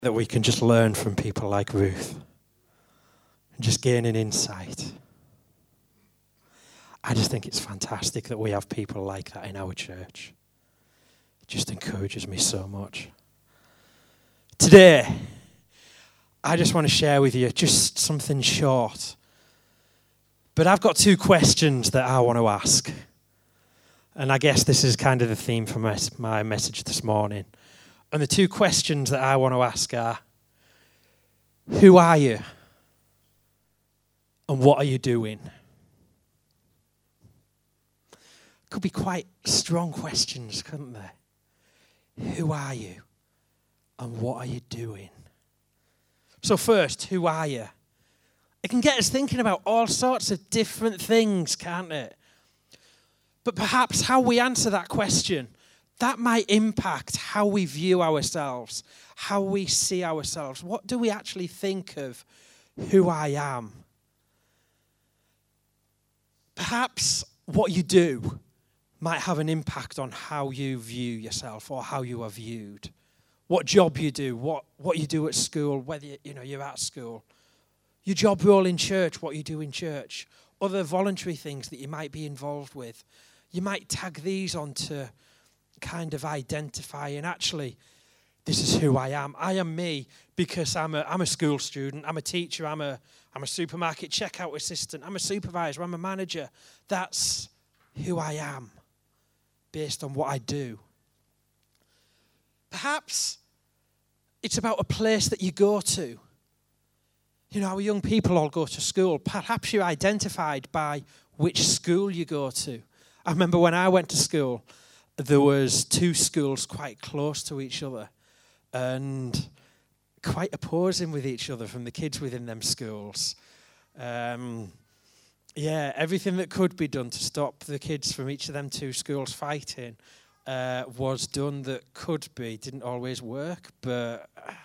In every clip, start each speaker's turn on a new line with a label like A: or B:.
A: that we can just learn from people like Ruth and just gain an insight. I just think it's fantastic that we have people like that in our church. It just encourages me so much. Today, I just want to share with you just something short. But I've got two questions that I want to ask. And I guess this is kind of the theme for my message this morning. And the two questions that I want to ask are, who are you? And what are you doing? Could be quite strong questions, couldn't they? Who are you? And what are you doing? So first, who are you? It can get us thinking about all sorts of different things, can't it? But perhaps how we answer that question, that might impact how we view ourselves, how we see ourselves. What do we actually think of who I am? Perhaps what you do might have an impact on how you view yourself or how you are viewed. What job you do, what you do at school, whether you're at school. Your job role in church, what you do in church. Other voluntary things that you might be involved with. You might tag these on to kind of identify, and actually, this is who I am. I am me because I'm a school student, I'm a teacher, I'm a supermarket checkout assistant, I'm a supervisor, I'm a manager. That's who I am based on what I do. Perhaps it's about a place that you go to. Our young people all go to school. Perhaps you're identified by which school you go to. I remember when I went to school, there was two schools quite close to each other and quite opposing with each other from the kids within them schools. Everything that could be done to stop the kids from each of them two schools fighting was done that could be. Didn't always work, but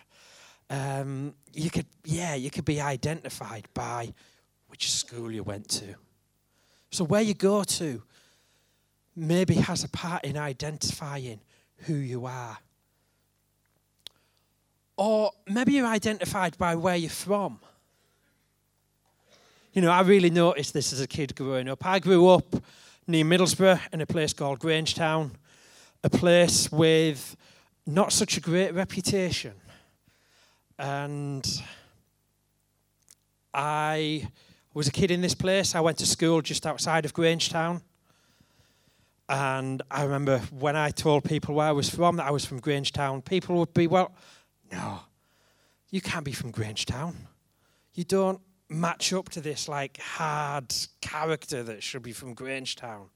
A: you could be identified by which school you went to. So where you go to maybe has a part in identifying who you are. Or maybe you're identified by where you're from. I really noticed this as a kid growing up. I grew up near Middlesbrough in a place called Grangetown, a place with not such a great reputation. And I was a kid in this place. I went to school just outside of Grangetown. And I remember when I told people where I was from, that I was from Grangetown, people would be, well, no, you can't be from Grangetown. You don't match up to this hard character that should be from Grangetown.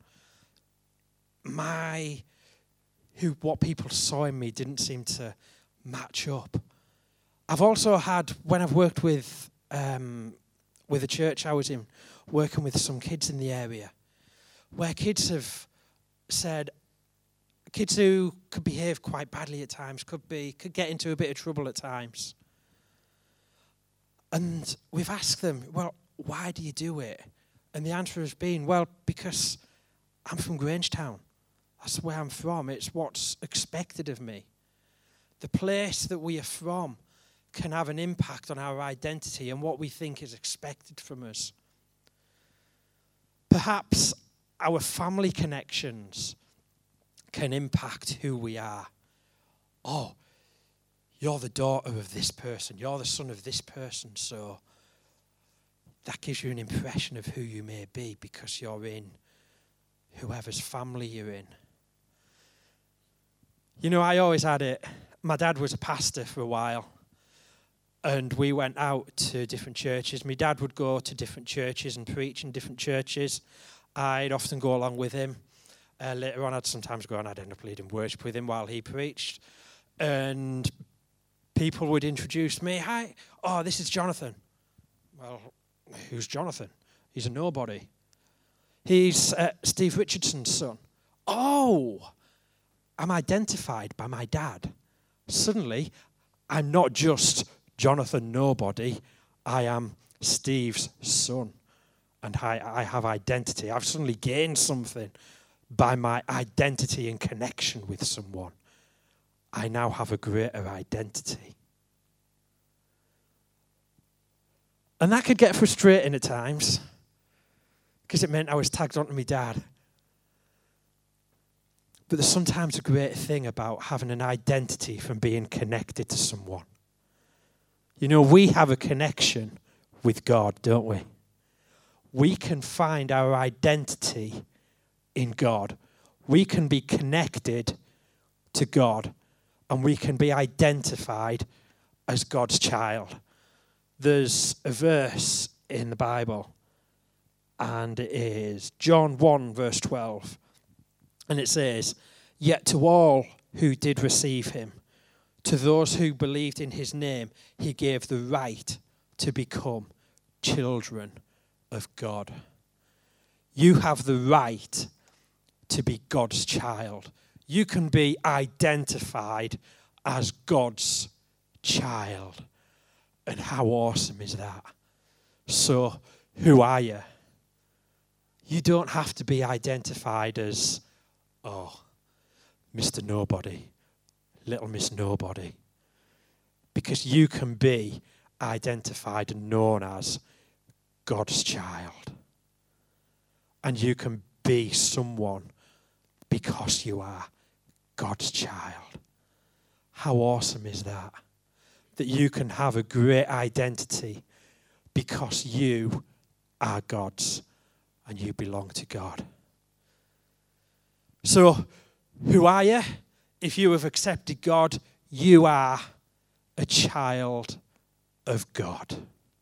A: What people saw in me didn't seem to match up. I've also had, when I've worked with a church I was in, working with some kids in the area, where kids have said, kids who could behave quite badly at times, could get into a bit of trouble at times. And we've asked them, well, why do you do it? And the answer has been, well, because I'm from Grangetown. That's where I'm from. It's what's expected of me. The place that we are from can have an impact on our identity and what we think is expected from us. Perhaps our family connections can impact who we are. Oh, you're the daughter of this person. You're the son of this person. So that gives you an impression of who you may be because you're in whoever's family you're in. I always had it. My dad was a pastor for a while. And we went out to different churches. My dad would go to different churches and preach in different churches. I'd often go along with him. Later on, I'd sometimes go and I'd end up leading worship with him while he preached. And people would introduce me. Hi, oh, this is Jonathan. Well, who's Jonathan? He's a nobody. He's Steve Richardson's son. Oh, I'm identified by my dad. Suddenly, I'm not just Jonathan Nobody, I am Steve's son. And I have identity. I've suddenly gained something by my identity and connection with someone. I now have a greater identity. And that could get frustrating at times because it meant I was tagged onto my dad. But there's sometimes a great thing about having an identity from being connected to someone. You know, we have a connection with God, don't we? We can find our identity in God. We can be connected to God, and we can be identified as God's child. There's a verse in the Bible, and it is John 1, verse 12. And it says, "Yet to all who did receive him, to those who believed in his name, he gave the right to become children of God." You have the right to be God's child. You can be identified as God's child. And how awesome is that? So, who are you? You don't have to be identified as, Mr. Nobody, Little Miss Nobody. Because you can be identified and known as God's child. And you can be someone because you are God's child. How awesome is that? That you can have a great identity because you are God's and you belong to God. So, who are you? If you have accepted God, you are a child of God.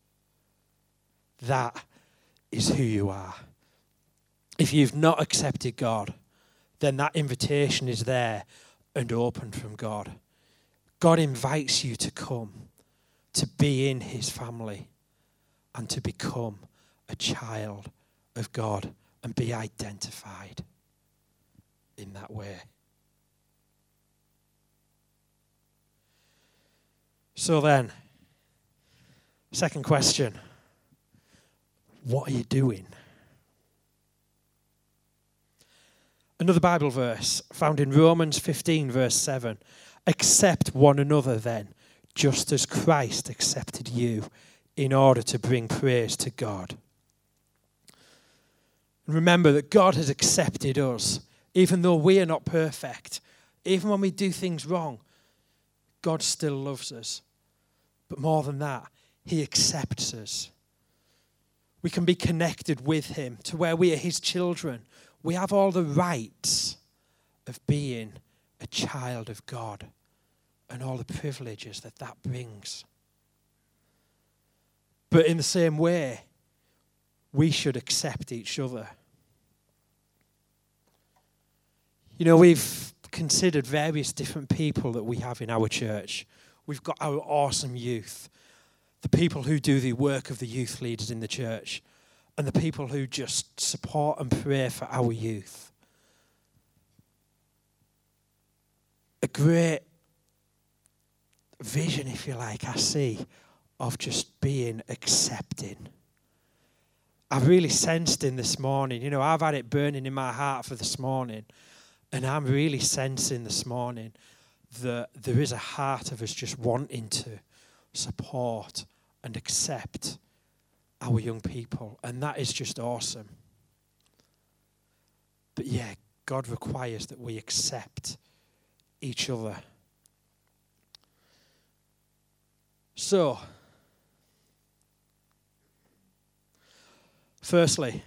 A: That is who you are. If you've not accepted God, then that invitation is there and open from God. God invites you to come, to be in his family, and to become a child of God and be identified in that way. So then, second question, what are you doing? Another Bible verse found in Romans 15, verse 7. Accept one another then, just as Christ accepted you, in order to bring praise to God. And remember that God has accepted us, even though we are not perfect. Even when we do things wrong, God still loves us. But more than that, he accepts us. We can be connected with him to where we are his children. We have all the rights of being a child of God and all the privileges that that brings. But in the same way, we should accept each other. You know, we've considered various different people that we have in our church. We've got our awesome youth, the people who do the work of the youth leaders in the church, and the people who just support and pray for our youth. A great vision, if you like, I see, of just being accepting. I've really sensed in this morning, you know, I've had it burning in my heart for this morning, and I'm really sensing this morning that there is a heart of us just wanting to support and accept our young people, and that is just awesome. But yeah, God requires that we accept each other. So, firstly,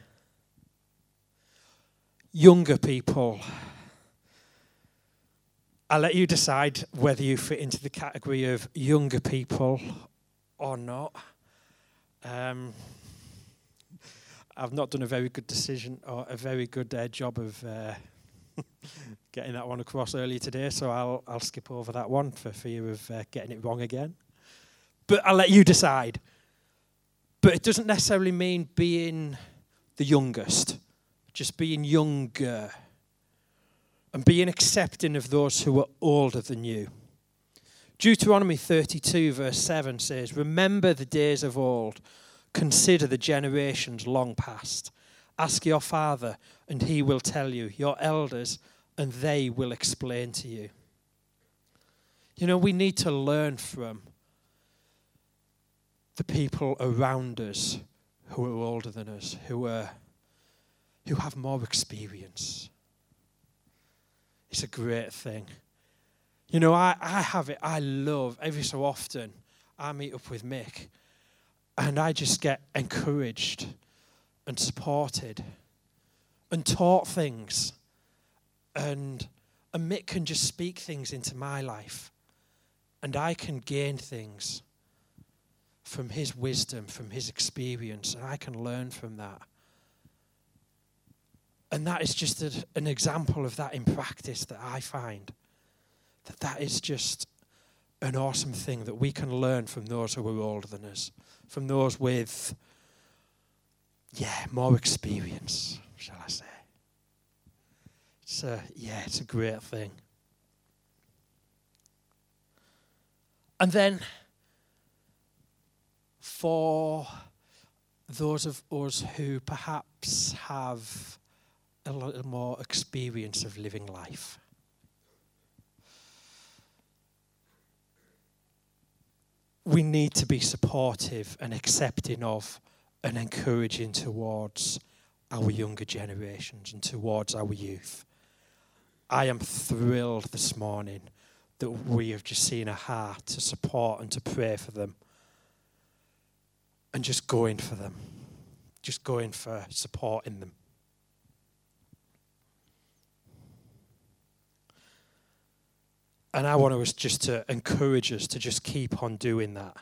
A: younger people. I'll let you decide whether you fit into the category of younger people or not. I've not done a very good decision or a very good job of getting that one across earlier today, so I'll skip over that one for fear of getting it wrong again. But I'll let you decide. But it doesn't necessarily mean being the youngest, just being younger and being accepting of those who are older than you. Deuteronomy 32 verse 7 says, "Remember the days of old, consider the generations long past. Ask your father, and he will tell you, your elders, and they will explain to you." You know, we need to learn from the people around us who are older than us, who have more experience. It's a great thing. You know, I have it. I love, every so often, I meet up with Mick, and I just get encouraged and supported and taught things. And Mick can just speak things into my life, and I can gain things from his wisdom, from his experience, and I can learn from that. And that is just an example of that in practice that I find. That is just an awesome thing that we can learn from those who are older than us, from those with, more experience, shall I say. It's a great thing. And then, for those of us who perhaps have a little more experience of living life, we need to be supportive and accepting of and encouraging towards our younger generations and towards our youth. I am thrilled this morning that we have just seen a heart to support and to pray for them. And just going for them. Just going for supporting them. And I want us just to encourage us to just keep on doing that.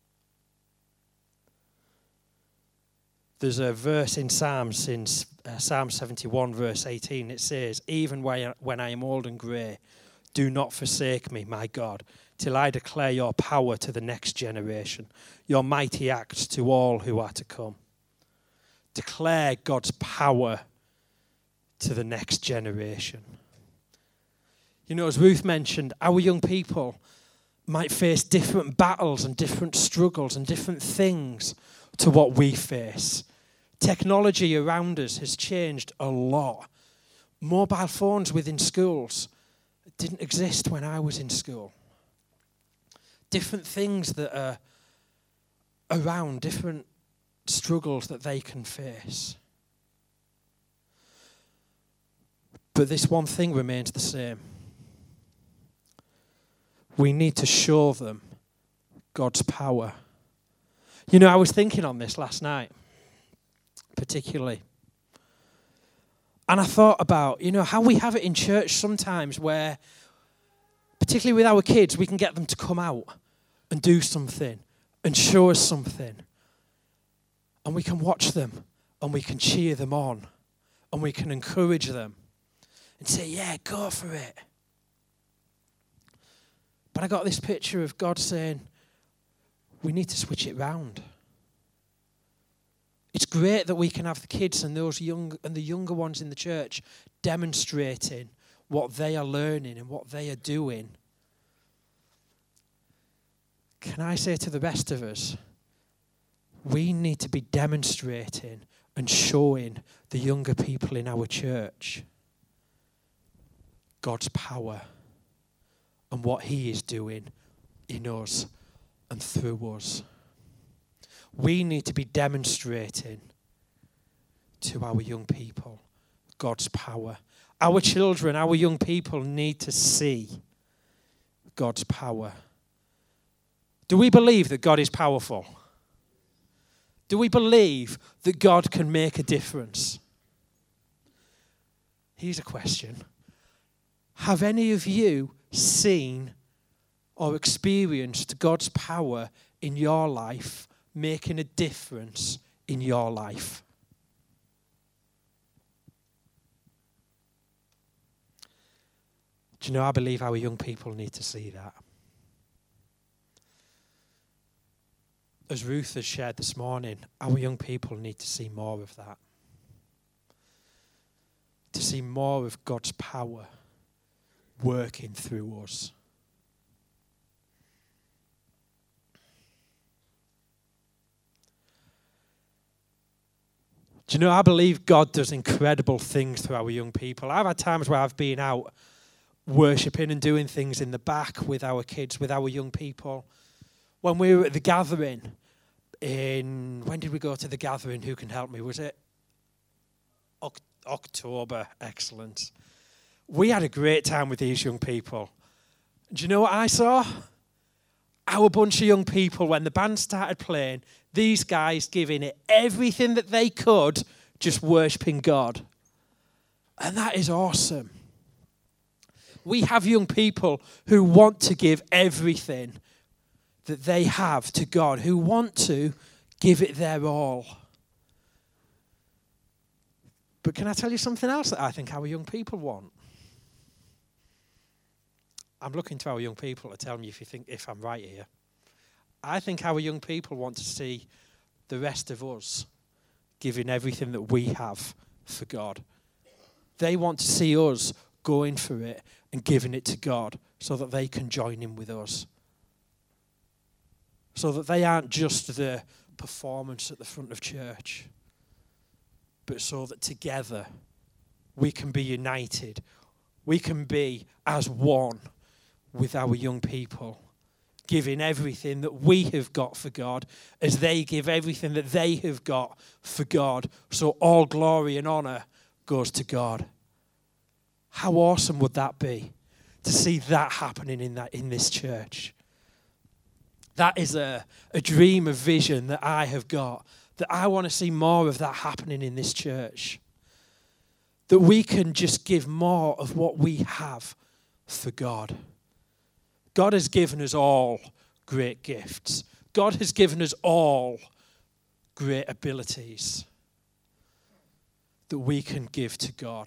A: There's a verse in Psalms, in Psalm 71, verse 18. It says, "Even when I am old and grey, do not forsake me, my God, till I declare your power to the next generation, your mighty acts to all who are to come." Declare God's power to the next generation. You know, as Ruth mentioned, our young people might face different battles and different struggles and different things to what we face. Technology around us has changed a lot. Mobile phones within schools didn't exist when I was in school. Different things that are around, different struggles that they can face. But this one thing remains the same. We need to show them God's power. You know, I was thinking on this last night, particularly. And I thought about, how we have it in church sometimes where, particularly with our kids, we can get them to come out and do something and show us something. And we can watch them and we can cheer them on and we can encourage them and say, yeah, go for it. But I got this picture of God saying, we need to switch it round. It's great that we can have the kids and the younger ones in the church demonstrating what they are learning and what they are doing. Can I say to the rest of us, we need to be demonstrating and showing the younger people in our church God's power and what He is doing in us and through us. We need to be demonstrating to our young people God's power. Our children, our young people need to see God's power. Do we believe that God is powerful? Do we believe that God can make a difference? Here's a question. Have any of you seen or experienced God's power in your life making a difference in your life? Do you know, I believe our young people need to see that. As Ruth has shared this morning, our young people need to see more of that. To see more of God's power working through us. Do you know, I believe God does incredible things through our young people. I've had times where I've been out worshipping and doing things in the back with our kids, with our young people. When we were at the gathering, when did we go to the gathering? Who can help me? Was it October? Excellent. We had a great time with these young people. Do you know what I saw? Our bunch of young people, when the band started playing, these guys giving it everything that they could, just worshipping God. And that is awesome. We have young people who want to give everything that they have to God, who want to give it their all. But can I tell you something else that I think our young people want? I'm looking to our young people to tell me if I'm right here. I think our young people want to see the rest of us giving everything that we have for God. They want to see us going for it and giving it to God so that they can join in with us. So that they aren't just the performance at the front of church, but so that together we can be united. We can be as one with our young people, giving everything that we have got for God as they give everything that they have got for God. So all glory and honor goes to God. How awesome would that be to see that happening in this church? That is a dream, a vision that I have got, that I want to see more of that happening in this church. That we can just give more of what we have for God. God has given us all great gifts. God has given us all great abilities that we can give to God.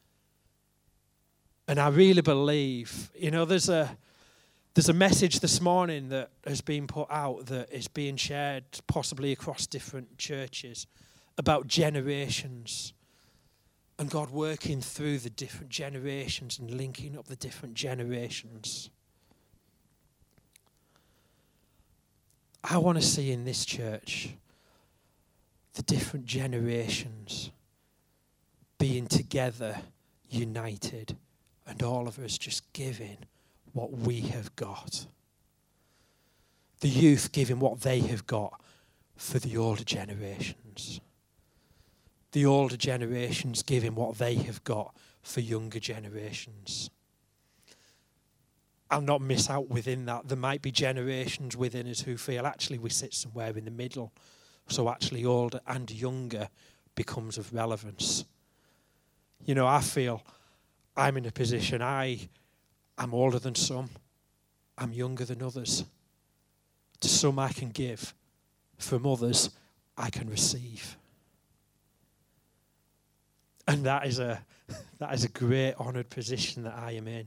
A: And I really believe, there's a message this morning that has been put out that is being shared possibly across different churches about generations and God working through the different generations and linking up the different generations. I want to see in this church the different generations being together, united, and all of us just giving what we have got. The youth giving what they have got for the older generations. The older generations giving what they have got for younger generations. I'll not miss out within that. There might be generations within us who feel actually we sit somewhere in the middle. So actually older and younger becomes of relevance. I feel I'm in a position, I'm older than some, I'm younger than others. To some I can give, from others I can receive. And that is a great honoured position that I am in.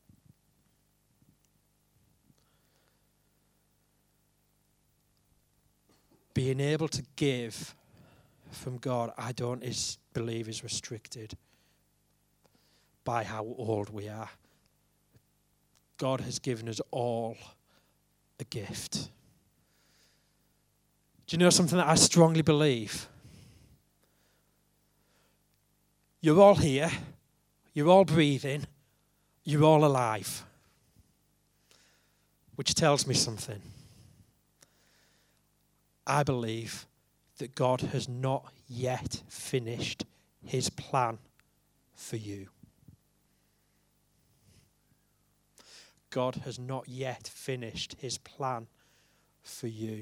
A: Being able to give from God, I don't believe is restricted by how old we are. God has given us all a gift. Do you know something that I strongly believe? You're all here, you're all breathing, you're all alive. Which tells me something. I believe that God has not yet finished his plan for you. God has not yet finished his plan for you.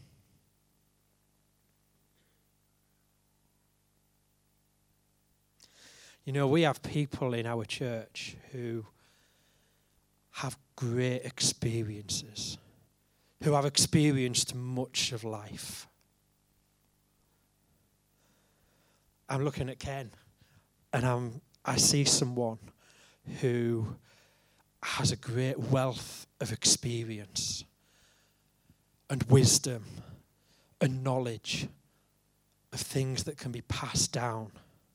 A: We have people in our church who have great experiences, who have experienced much of life. I'm looking at Ken, and I see someone who has a great wealth of experience and wisdom and knowledge of things that can be passed down.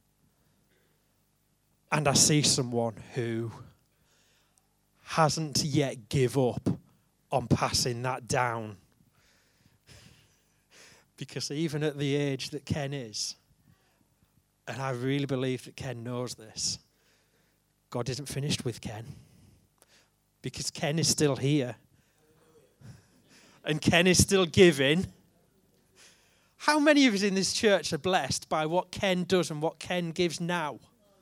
A: And I see someone who hasn't yet give up on passing that down. Because even at the age that Ken is, and I really believe that Ken knows this, God isn't finished with Ken. Because Ken is still here. And Ken is still giving. How many of us in this church are blessed by what Ken does and what Ken gives now?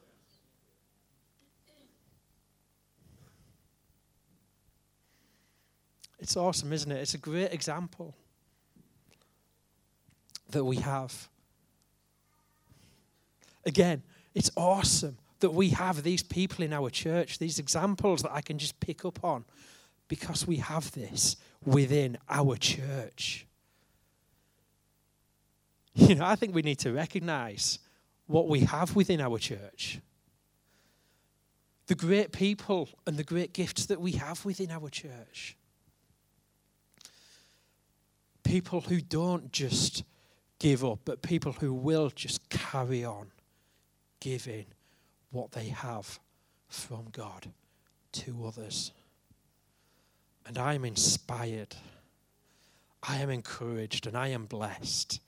A: It's awesome, isn't it? It's a great example that we have. Again, it's awesome that we have these people in our church, these examples that I can just pick up on, because we have this within our church. You know, I think we need to recognize what we have within our church. The great people and the great gifts that we have within our church. People who don't just give up, but people who will just carry on giving what they have from God to others. And I am inspired, I am encouraged, and I am blessed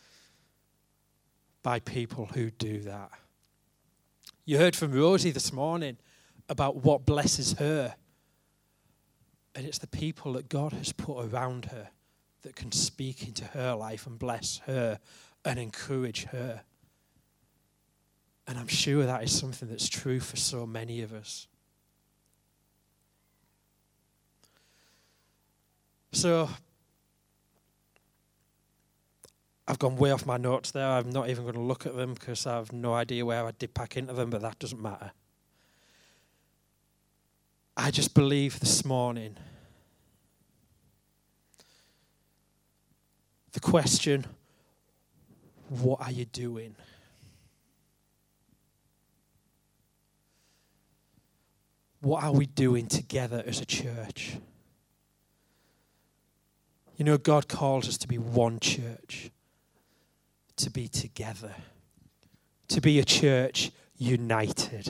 A: by people who do that. You heard from Rosie this morning about what blesses her. And it's the people that God has put around her that can speak into her life and bless her and encourage her. And I'm sure that is something that's true for so many of us. So, I've gone way off my notes there. I'm not even going to look at them because I have no idea where I did pack into them, but that doesn't matter. I just believe this morning the question, what are you doing? What are we doing together as a church? You know, God calls us to be one church, to be together, to be a church united.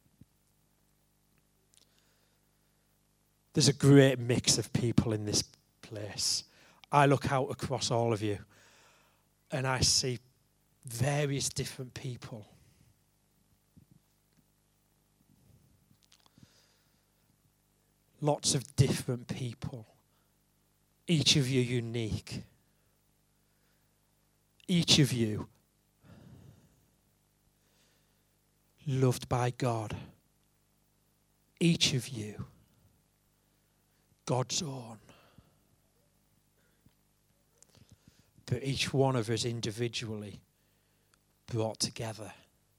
A: There's a great mix of people in this place. I look out across all of you and I see various different people. Lots of different people. Each of you unique. Each of you loved by God. Each of you God's own. But each one of us individually brought together.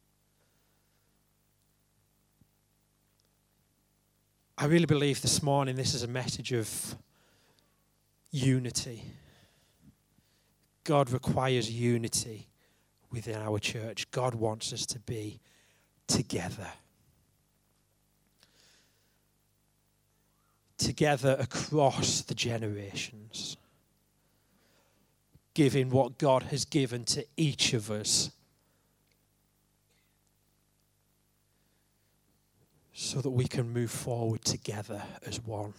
A: I really believe this morning this is a message of unity. God requires unity within our church. God wants us to be together. Together across the generations. Giving what God has given to each of us. So that we can move forward together as one.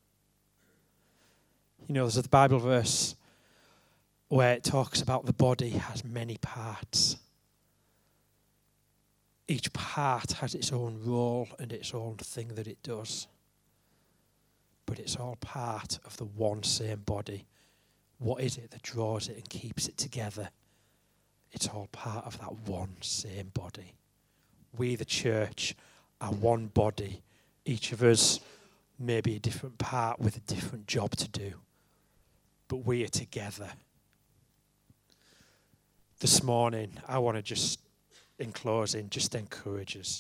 A: You know, there's a Bible verse where it talks about the body has many parts. Each part has its own role and its own thing that it does. But it's all part of the one same body. What is it that draws it and keeps it together? It's all part of that one same body. We, the church, are one body. Each of us may be a different part with a different job to do. But we are together. This morning, I want to just, in closing, just encourage us.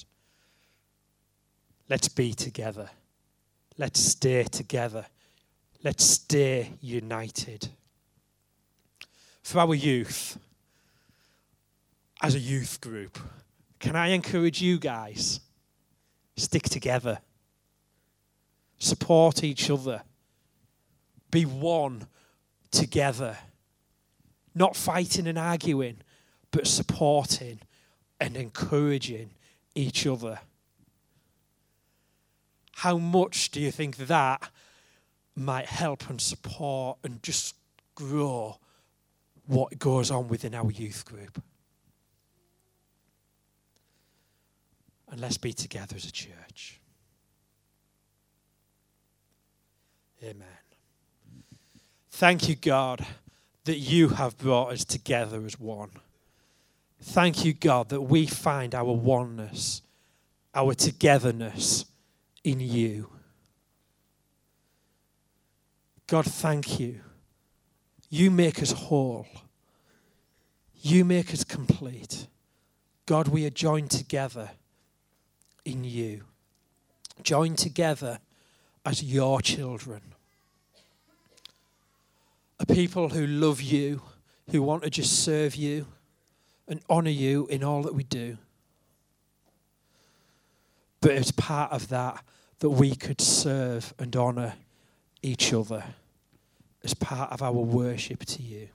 A: Let's be together. Let's stay together. Let's stay united. For our youth, as a youth group, can I encourage you guys? Stick together. Support each other. Be one together. Not fighting and arguing, but supporting and encouraging each other. How much do you think that might help and support and just grow what goes on within our youth group? And let's be together as a church. Amen. Thank you, God, that you have brought us together as one. Thank you, God, that we find our oneness, our togetherness in you. God, thank you. You make us whole. You make us complete. God, we are joined together in you. Joined together as your children. A people who love you, who want to just serve you and honour you in all that we do. But as part of that we could serve and honour each other as part of our worship to you.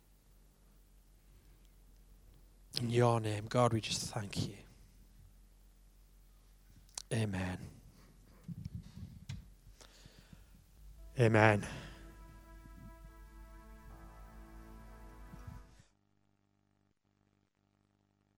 A: In your name, God, we just thank you. Amen. Amen.